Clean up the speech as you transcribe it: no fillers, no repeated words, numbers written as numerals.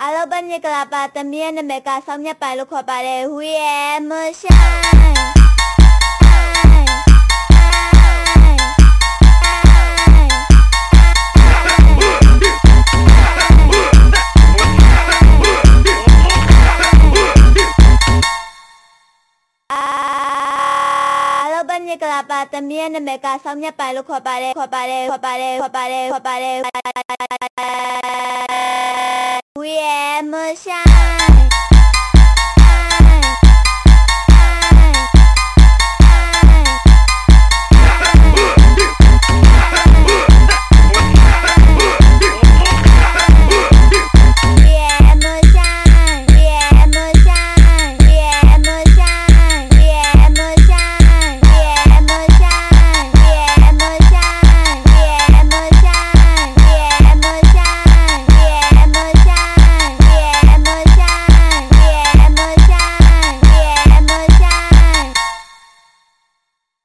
အားလုံးပဲမင်္ဂလာပါသမီးရဲ့နာမည်ကဆောင်းမြတ်ပိုင်လို့ခေါ်ပါတယ်ဟူရဲ့မဆိုင်ကလာပါသမီးရဲ့နာမည်ကဆောင်းမြတ်ပိုင်လို့ခေါ်ပါတယ်ဟူရဲ့မဆိုင်